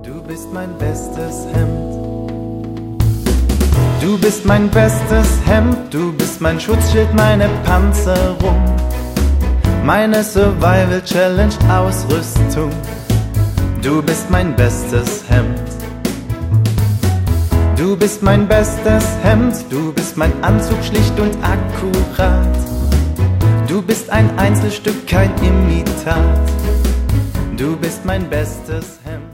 Du bist mein bestes Hemd. Du bist mein bestes Hemd, du bist mein Schutzschild, meine Panzerung, meine Survival Challenge Ausrüstung. Du bist mein bestes Hemd. Du bist mein bestes Hemd, du bist mein Anzug schlicht und akkurat. Du bist ein Einzelstück, kein Imitat. Du bist mein bestes Hemd.